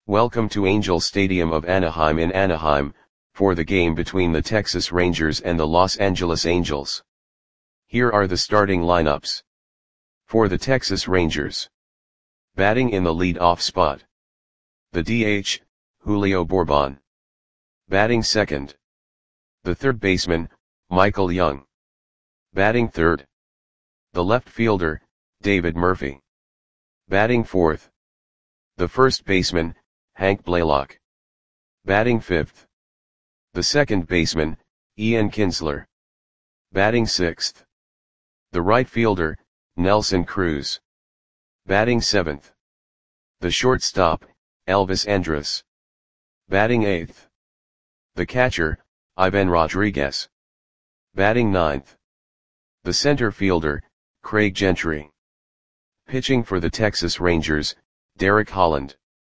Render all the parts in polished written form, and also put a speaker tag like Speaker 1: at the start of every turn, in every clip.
Speaker 1: Welcome to Angel Stadium of Anaheim in Anaheim, for the game between the Texas Rangers and the Los Angeles Angels. Here are the starting lineups. For the Texas Rangers. Batting in the lead-off spot. The DH, Julio Bourbon. Batting second. The third baseman, Michael Young. Batting third. The left fielder, David Murphy. Batting fourth. The first baseman, Hank Blaylock. Batting fifth. The second baseman, Ian Kinsler. Batting sixth. The right fielder, Nelson Cruz. Batting seventh. The shortstop, Elvis Andrus. Batting eighth. The catcher, Ivan Rodriguez. Batting ninth. The center fielder, Craig Gentry. Pitching for the Texas Rangers, Derek Holland.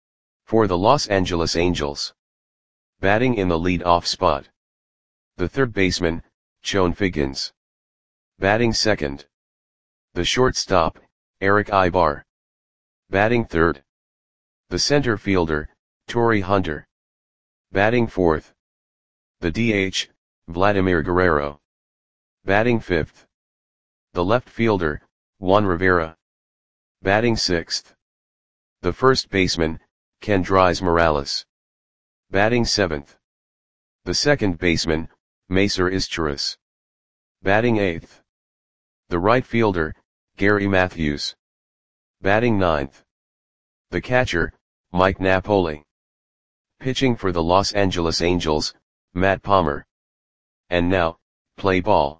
Speaker 1: For the Los Angeles Angels. Batting in the lead-off spot. The third baseman, Chone Figgins. Batting second. The shortstop, Eric Aybar. Batting third. The center fielder, Torii Hunter. Batting fourth. The DH, Vladimir Guerrero. Batting fifth. The left fielder, Juan Rivera. Batting sixth. The first baseman, Kendrys Morales. Batting seventh. The second baseman, Macer Izturis. Batting eighth. The right fielder, Gary Matthews. Batting ninth. The catcher, Mike Napoli. Pitching for the Los Angeles Angels, Matt Palmer. And now, play ball.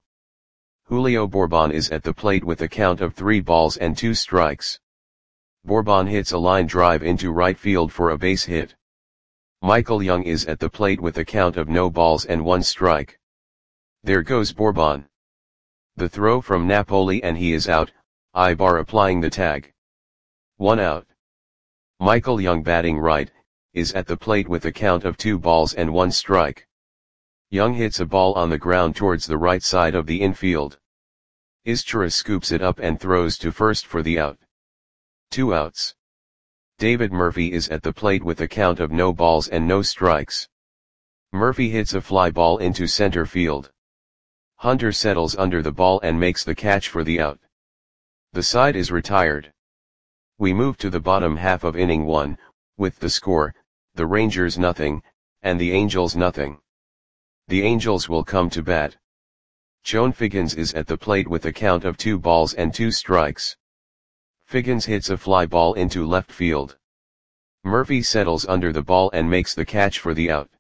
Speaker 1: Julio Bourbon is at the plate with a count of 3 balls and 2 strikes. Bourbon hits a line drive into right field for a base hit. Michael Young is at the plate with a count of no balls and 1 strike. There goes Bourbon. The throw from Napoli and he is out, Aybar applying the tag. 1 out. Michael Young batting right, is at the plate with a count of 2 balls and 1 strike. Young hits a ball on the ground towards the right side of the infield. Izturis scoops it up and throws to first for the out. 2 outs. David Murphy is at the plate with a count of no balls and no strikes. Murphy hits a fly ball into center field. Hunter settles under the ball and makes the catch for the out. The side is retired. We move to the bottom half of inning 1, with the score, the Rangers nothing, and the Angels nothing. The Angels will come to bat. Chone Figgins is at the plate with a count of 2 balls and 2 strikes. Figgins hits a fly ball into left field. Murphy settles under the ball and makes the catch for the out.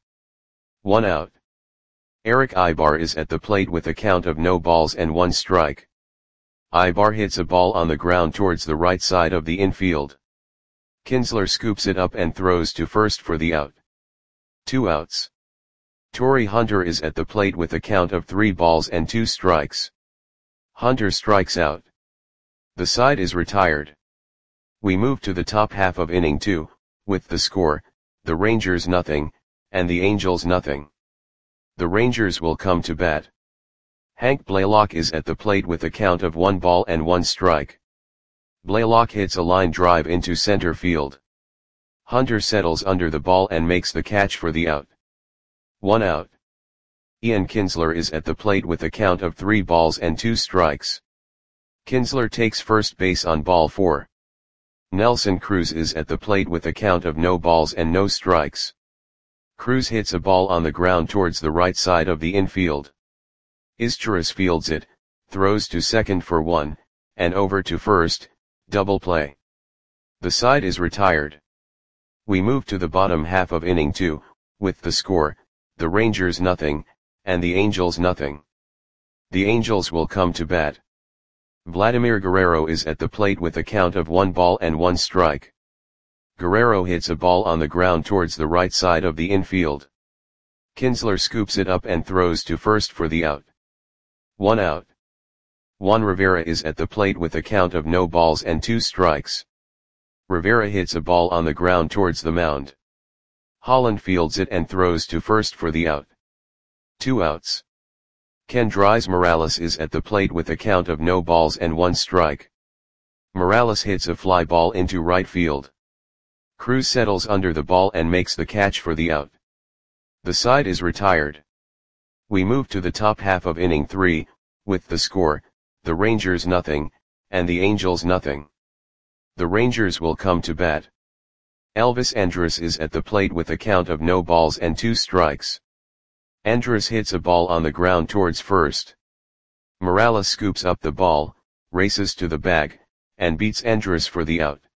Speaker 1: 1 out. Eric Aybar is at the plate with a count of no balls and 1 strike. Aybar hits a ball on the ground towards the right side of the infield. Kinsler scoops it up and throws to first for the out. 2 outs. Torii Hunter is at the plate with a count of 3 balls and 2 strikes. Hunter strikes out. The side is retired. We move to the top half of inning 2, with the score, the Rangers nothing, and the Angels nothing. The Rangers will come to bat. Hank Blaylock is at the plate with a count of 1 ball and 1 strike. Blaylock hits a line drive into center field. Hunter settles under the ball and makes the catch for the out. 1 out. Ian Kinsler is at the plate with a count of 3 balls and 2 strikes. Kinsler takes first base on ball 4. Nelson Cruz is at the plate with a count of no balls and no strikes. Cruz hits a ball on the ground towards the right side of the infield. Izturis fields it, throws to second for 1, and over to first, double play. The side is retired. We move to the bottom half of inning 2, with the score, the Rangers nothing, and the Angels nothing. The Angels will come to bat. Vladimir Guerrero is at the plate with a count of 1 ball and 1 strike. Guerrero hits a ball on the ground towards the right side of the infield. Kinsler scoops it up and throws to first for the out. 1 out. Juan Rivera is at the plate with a count of no balls and 2 strikes. Rivera hits a ball on the ground towards the mound. Holland fields it and throws to first for the out. 2 outs. Kendrys Morales is at the plate with a count of no balls and 1 strike. Morales hits a fly ball into right field. Cruz settles under the ball and makes the catch for the out. The side is retired. We move to the top half of inning 3, with the score, the Rangers nothing, and the Angels nothing. The Rangers will come to bat. Elvis Andrus is at the plate with a count of no balls and 2 strikes. Andrus hits a ball on the ground towards first. Morales scoops up the ball, races to the bag, and beats Andrus for the out.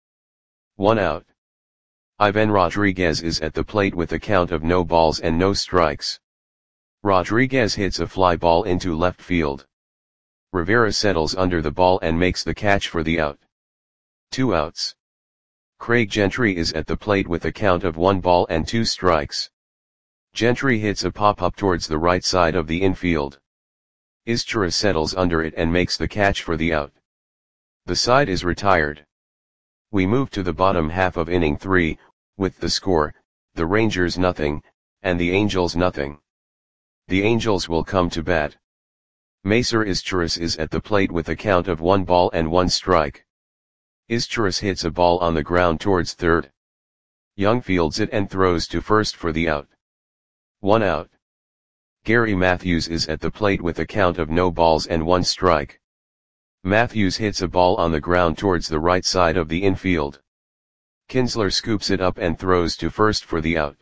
Speaker 1: 1 out. Ivan Rodriguez is at the plate with a count of no balls and no strikes. Rodriguez hits a fly ball into left field. Rivera settles under the ball and makes the catch for the out. 2 outs. Craig Gentry is at the plate with a count of 1 ball and 2 strikes. Gentry hits a pop-up towards the right side of the infield. Izturis settles under it and makes the catch for the out. The side is retired. We move to the bottom half of inning 3, with the score, the Rangers nothing, and the Angels nothing. The Angels will come to bat. Macer Izturis is at the plate with a count of 1 ball and 1 strike. Izturis hits a ball on the ground towards third. Young fields it and throws to first for the out. 1 out. Gary Matthews is at the plate with a count of no balls and 1 strike. Matthews hits a ball on the ground towards the right side of the infield. Kinsler scoops it up and throws to first for the out.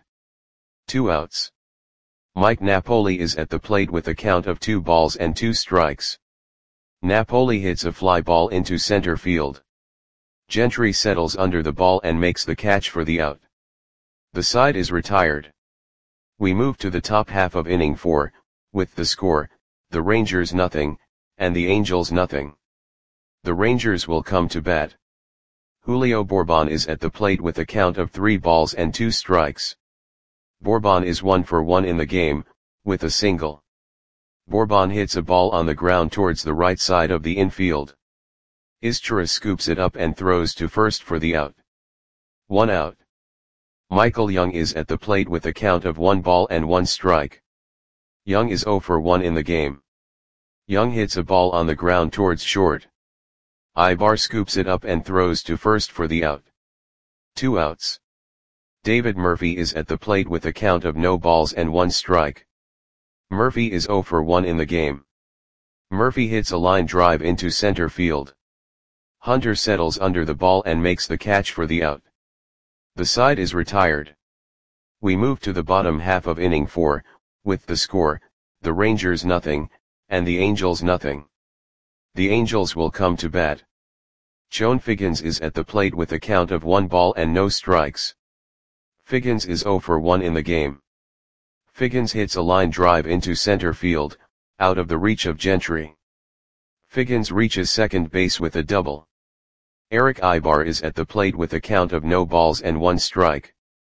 Speaker 1: 2 outs. Mike Napoli is at the plate with a count of 2 balls and 2 strikes. Napoli hits a fly ball into center field. Gentry settles under the ball and makes the catch for the out. The side is retired. We move to the top half of inning 4, with the score, the Rangers nothing, and the Angels nothing. The Rangers will come to bat. Julio Bourbon is at the plate with a count of 3 balls and 2 strikes. Bourbon is 1 for 1 in the game, with a single. Bourbon hits a ball on the ground towards the right side of the infield. Izturis scoops it up and throws to first for the out. 1 out. Michael Young is at the plate with a count of 1 ball and 1 strike. Young is 0 for 1 in the game. Young hits a ball on the ground towards short. Ibar scoops it up and throws to first for the out. 2 outs. David Murphy is at the plate with a count of no balls and 1 strike. Murphy is 0 for 1 in the game. Murphy hits a line drive into center field. Hunter settles under the ball and makes the catch for the out. The side is retired. We move to the bottom half of inning 4, with the score, the Rangers nothing, and the Angels nothing. The Angels will come to bat. Chone Figgins is at the plate with a count of 1 ball and no strikes. Figgins is 0 for 1 in the game. Figgins hits a line drive into center field, out of the reach of Gentry. Figgins reaches second base with a double. Eric Ibar is at the plate with a count of no balls and 1 strike.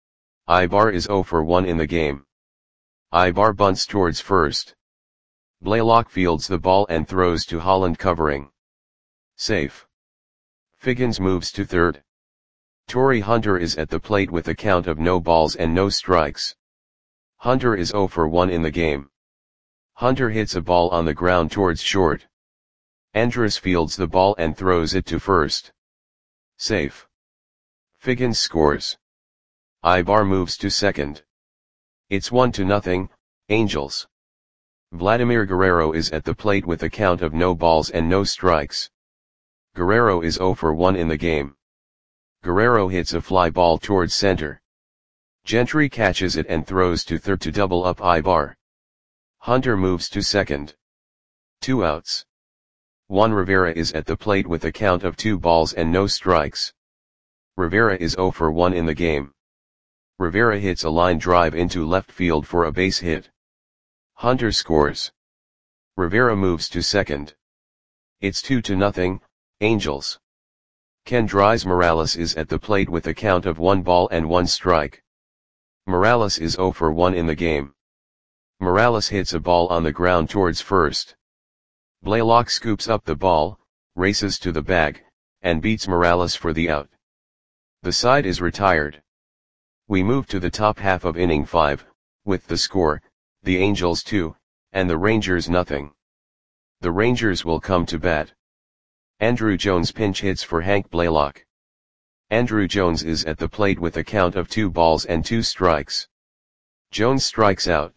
Speaker 1: Ibar is 0 for 1 in the game. Ibar bunts towards first. Blaylock fields the ball and throws to Holland covering. Safe. Figgins moves to third. Torrey Hunter is at the plate with a count of no balls and no strikes. Hunter is 0 for 1 in the game. Hunter hits a ball on the ground towards short. Andrus fields the ball and throws it to first. Safe. Figgins scores. Ibar moves to second. It's 1-0, Angels. Vladimir Guerrero is at the plate with a count of no balls and no strikes. Guerrero is 0 for 1 in the game. Guerrero hits a fly ball towards center. Gentry catches it and throws to third to double up Ibar. Hunter moves to second. 2 outs. Juan Rivera is at the plate with a count of 2 balls and no strikes. Rivera is 0 for 1 in the game. Rivera hits a line drive into left field for a base hit. Hunter scores. Rivera moves to second. It's 2-0, Angels. Kendrys Morales is at the plate with a count of 1 ball and 1 strike. Morales is 0 for 1 in the game. Morales hits a ball on the ground towards first. Blaylock scoops up the ball, races to the bag, and beats Morales for the out. The side is retired. We move to the top half of inning 5, with the score, the Angels 2, and the Rangers nothing. The Rangers will come to bat. Andrew Jones pinch hits for Hank Blaylock. Andruw Jones is at the plate with a count of 2 balls and 2 strikes. Jones strikes out.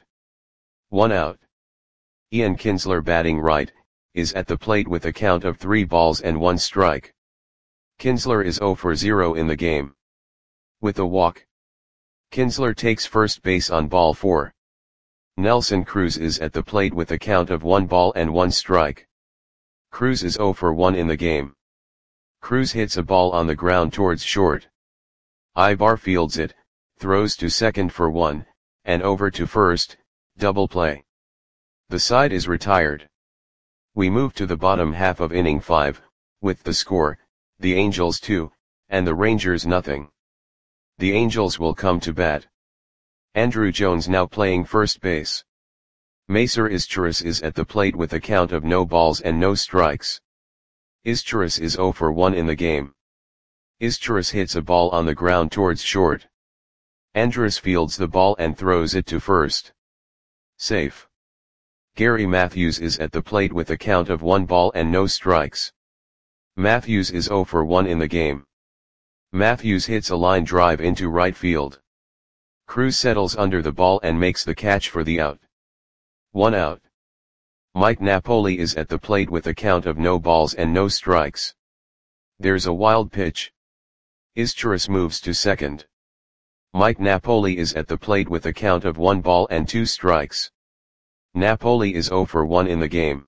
Speaker 1: 1 out. Ian Kinsler, batting right, is at the plate with a count of 3 balls and 1 strike. Kinsler is 0 for 0 in the game. With a walk, Kinsler takes first base on ball 4. Nelson Cruz is at the plate with a count of 1 ball and 1 strike. Cruz is 0 for 1 in the game. Cruz hits a ball on the ground towards short. Ibar fields it, throws to second for 1, and over to first, double play. The side is retired. We move to the bottom half of inning 5, with the score, the Angels 2, and the Rangers nothing. The Angels will come to bat. Andruw Jones now playing first base. Macer Izturis is at the plate with a count of no balls and no strikes. Izturis is 0 for 1 in the game. Izturis hits a ball on the ground towards short. Andrus fields the ball and throws it to first. Safe. Gary Matthews is at the plate with a count of 1 ball and no strikes. Matthews is 0 for 1 in the game. Matthews hits a line drive into right field. Cruz settles under the ball and makes the catch for the out. 1 out. Mike Napoli is at the plate with a count of no balls and no strikes. There's a wild pitch. Izturis moves to second. Mike Napoli is at the plate with a count of 1 ball and 2 strikes. Napoli is 0 for 1 in the game.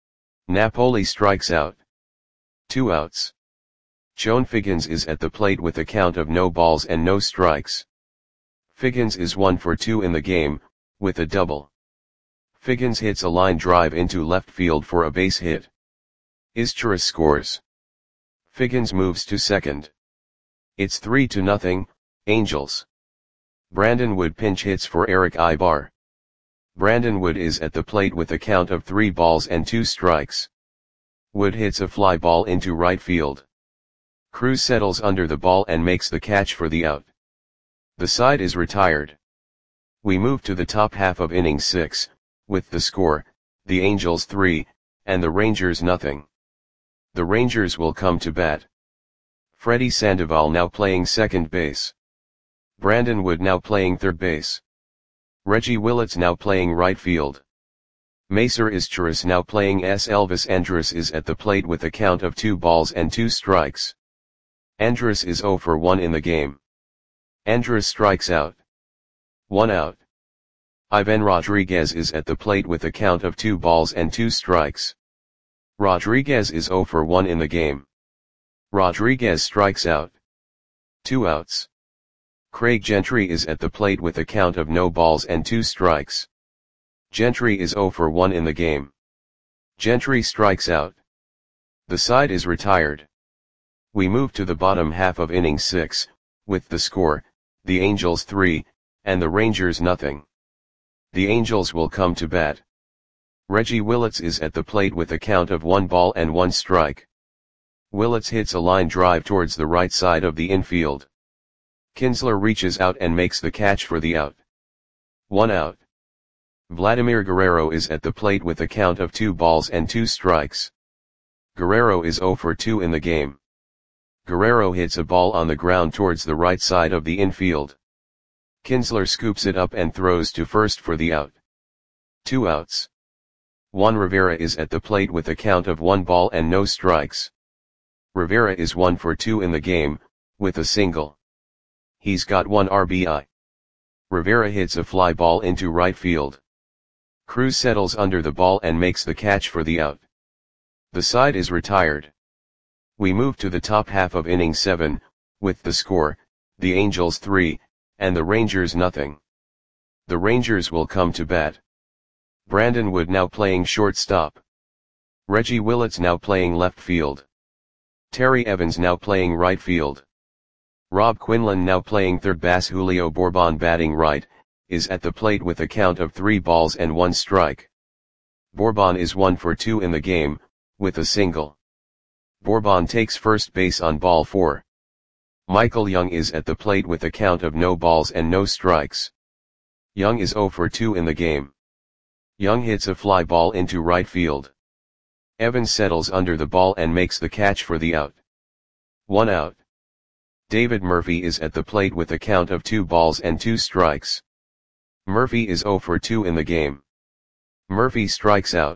Speaker 1: Napoli strikes out. 2 outs. Chone Figgins is at the plate with a count of no balls and no strikes. Figgins is 1 for 2 in the game, with a double. Figgins hits a line drive into left field for a base hit. Izturis scores. Figgins moves to second. It's 3-0, Angels. Brandon Wood pinch hits for Eric Ibar. Brandon Wood is at the plate with a count of 3 balls and 2 strikes. Wood hits a fly ball into right field. Cruz settles under the ball and makes the catch for the out. The side is retired. We move to the top half of inning 6, with the score, the Angels 3, and the Rangers nothing. The Rangers will come to bat. Freddie Sandoval now playing second base. Brandon Wood now playing third base. Reggie Willits now playing right field. Macer Izturis now playing S. Elvis Andrus is at the plate with a count of 2 balls and 2 strikes. Andrus is 0 for 1 in the game. Andrus strikes out. 1 out. Ivan Rodriguez is at the plate with a count of 2 balls and 2 strikes. Rodriguez is 0 for 1 in the game. Rodriguez strikes out. 2 outs. Craig Gentry is at the plate with a count of no balls and 2 strikes. Gentry is 0 for 1 in the game. Gentry strikes out. The side is retired. We move to the bottom half of inning 6, with the score, the Angels 3, and the Rangers nothing. The Angels will come to bat. Reggie Willits is at the plate with a count of 1 ball and 1 strike. Willits hits a line drive towards the right side of the infield. Kinsler reaches out and makes the catch for the out. 1 out. Vladimir Guerrero is at the plate with a count of 2 balls and 2 strikes. Guerrero is 0 for 2 in the game. Guerrero hits a ball on the ground towards the right side of the infield. Kinsler scoops it up and throws to first for the out. 2 outs. Juan Rivera is at the plate with a count of 1 ball and no strikes. Rivera is 1 for 2 in the game, with a single. He's got 1 RBI. Rivera hits a fly ball into right field. Cruz settles under the ball and makes the catch for the out. The side is retired. We move to the top half of inning 7, with the score, the Angels 3, and the Rangers nothing. The Rangers will come to bat. Brandon Wood now playing shortstop. Reggie Willits now playing left field. Terry Evans now playing right field. Rob Quinlan now playing third base. Julio Bourbon batting right, is at the plate with a count of 3 balls and 1 strike. Bourbon is 1 for 2 in the game, with a single. Bourbon takes first base on ball 4. Michael Young is at the plate with a count of no balls and no strikes. Young is 0 for 2 in the game. Young hits a fly ball into right field. Evans settles under the ball and makes the catch for the out. 1 out. David Murphy is at the plate with a count of 2 balls and 2 strikes. Murphy is 0 for 2 in the game. Murphy strikes out.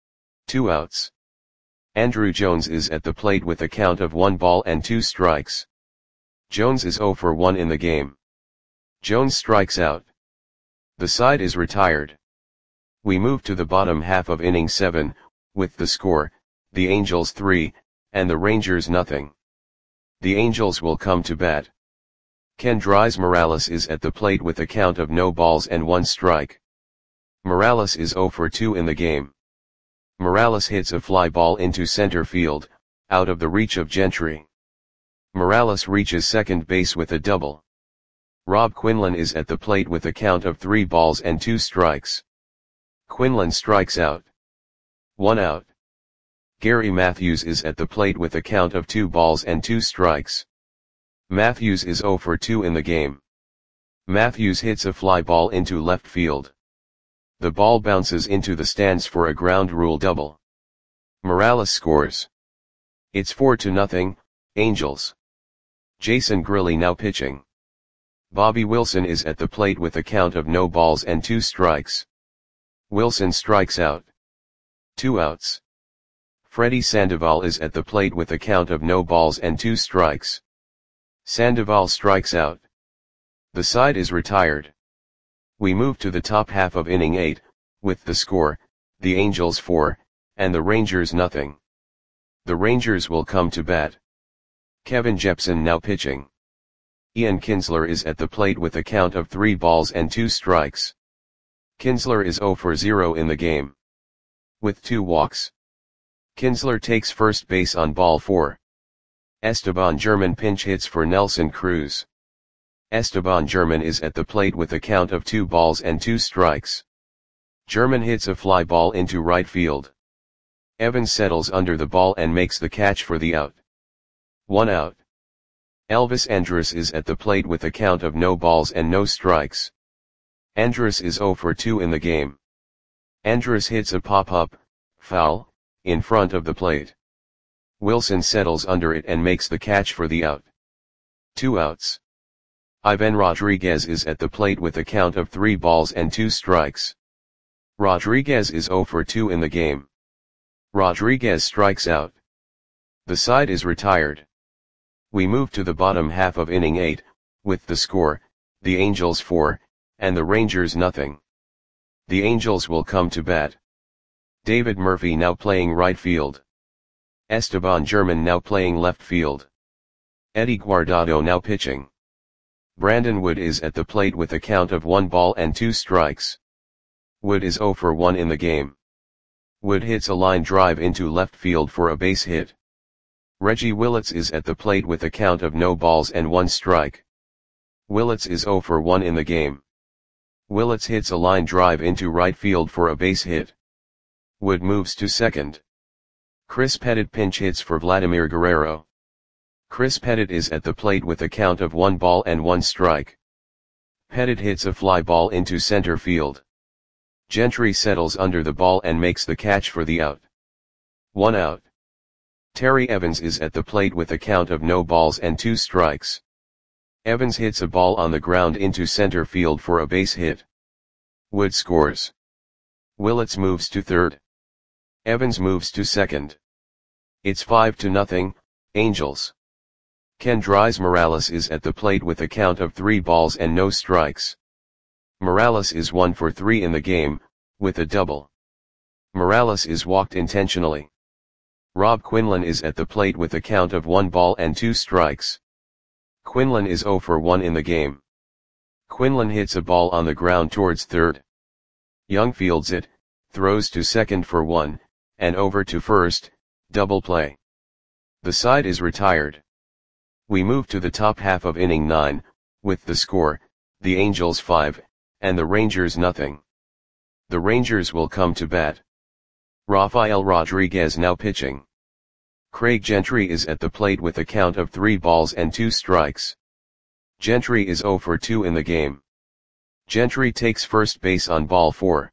Speaker 1: 2 outs. Andrew Jones is at the plate with a count of 1 ball and 2 strikes. Jones is 0 for 1 in the game. Jones strikes out. The side is retired. We move to the bottom half of inning 7, with the score, the Angels 3, and the Rangers nothing. The Angels will come to bat. Kendrys Morales is at the plate with a count of no balls and 1 strike. Morales is 0 for 2 in the game. Morales hits a fly ball into center field, out of the reach of Gentry. Morales reaches second base with a double. Rob Quinlan is at the plate with a count of 3 balls and 2 strikes. Quinlan strikes out. 1 out. Gary Matthews is at the plate with a count of 2 balls and 2 strikes. Matthews is 0 for 2 in the game. Matthews hits a fly ball into left field. The ball bounces into the stands for a ground rule double. Morales scores. It's 4-0, Angels. Jason Grilli now pitching. Bobby Wilson is at the plate with a count of no balls and 2 strikes. Wilson strikes out. 2 outs. Freddy Sandoval is at the plate with a count of no balls and 2 strikes. Sandoval strikes out. The side is retired. We move to the top half of inning 8, with the score, the Angels 4, and the Rangers nothing. The Rangers will come to bat. Kevin Jepson now pitching. Ian Kinsler is at the plate with a count of 3 balls and 2 strikes. Kinsler is 0 for 0 in the game. With 2 walks. Kinsler takes first base on ball 4. Esteban German pinch hits for Nelson Cruz. Esteban German is at the plate with a count of 2 balls and 2 strikes. German hits a fly ball into right field. Evans settles under the ball and makes the catch for the out. 1 out. Elvis Andrus is at the plate with a count of no balls and no strikes. Andrus is 0 for 2 in the game. Andrus hits a pop-up, foul, in front of the plate. Wilson settles under it and makes the catch for the out. 2 outs. Ivan Rodriguez is at the plate with a count of 3 balls and 2 strikes. Rodriguez is 0 for 2 in the game. Rodriguez strikes out. The side is retired. We move to the bottom half of inning 8, with the score, the Angels 4, and the Rangers nothing. The Angels will come to bat. David Murphy now playing right field. Esteban German now playing left field. Eddie Guardado now pitching. Brandon Wood is at the plate with a count of 1 ball and 2 strikes. Wood is 0 for 1 in the game. Wood hits a line drive into left field for a base hit. Reggie Willits is at the plate with a count of no balls and 1 strike. Willits is 0 for 1 in the game. Willits hits a line drive into right field for a base hit. Wood moves to second. Chris Pettit pinch hits for Vladimir Guerrero. Chris Pettit is at the plate with a count of 1 ball and 1 strike. Pettit hits a fly ball into center field. Gentry settles under the ball and makes the catch for the out. 1 out. Terry Evans is at the plate with a count of no balls and 2 strikes. Evans hits a ball on the ground into center field for a base hit. Wood scores. Willits moves to third. Evans moves to second. It's 5-0, Angels. Kendrys Morales is at the plate with a count of 3 balls and no strikes. Morales is 1 for 3 in the game, with a double. Morales is walked intentionally. Rob Quinlan is at the plate with a count of 1 ball and 2 strikes. Quinlan is 0 for 1 in the game. Quinlan hits a ball on the ground towards third. Young fields it, throws to second for 1, and over to first, double play. The side is retired. We move to the top half of inning 9, with the score, the Angels 5, and the Rangers nothing. The Rangers will come to bat. Rafael Rodriguez now pitching. Craig Gentry is at the plate with a count of 3 balls and 2 strikes. Gentry is 0 for 2 in the game. Gentry takes first base on ball 4.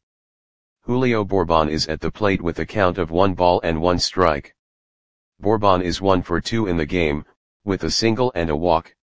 Speaker 1: Julio Bourbon is at the plate with a count of 1 ball and 1 strike. Bourbon is 1 for 2 in the game, with a single and a walk.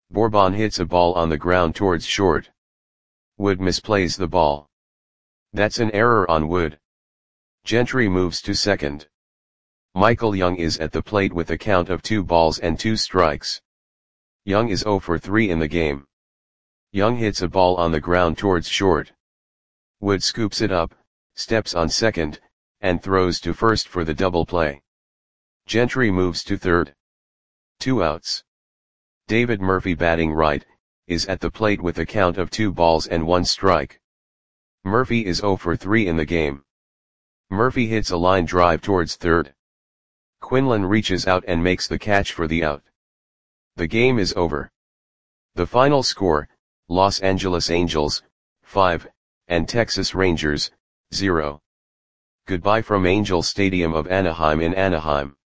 Speaker 1: Bourbon hits a ball on the ground towards short. Wood misplays the ball. That's an error on Wood. Gentry moves to second. Michael Young is at the plate with a count of 2 balls and 2 strikes. Young is 0 for 3 in the game. Young hits a ball on the ground towards short. Wood scoops it up, steps on second, and throws to first for the double play. Gentry moves to third. 2 outs. David Murphy, batting right, is at the plate with a count of 2 balls and 1 strike. Murphy is 0 for 3 in the game. Murphy hits a line drive towards third. Quinlan reaches out and makes the catch for the out. The game is over. The final score, Los Angeles Angels, 5, and Texas Rangers, 0. Goodbye from Angel Stadium of Anaheim in Anaheim.